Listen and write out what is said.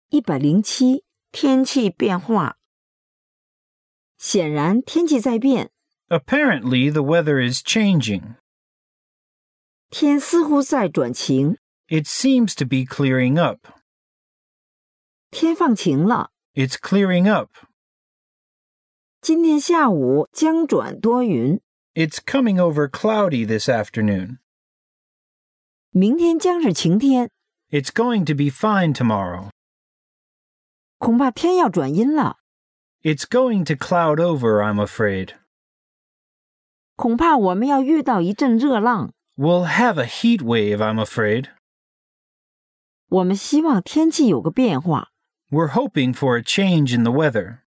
107天气变化。显然天气在变。 Apparently, the weather is changing. 天似乎在转晴。 It seems to be clearing up. 天放晴了。 It's clearing up. 今天下午将转多云。 It's coming over cloudy this afternoon. 明天将是晴天。 It's going to be fine tomorrow. 恐怕天要转阴了。 It's going to cloud over, I'm afraid. 恐怕我们要遇到一阵热浪。 We'll have a heat wave, I'm afraid. 我们希望天气有个变化。 We're hoping for a change in the weather.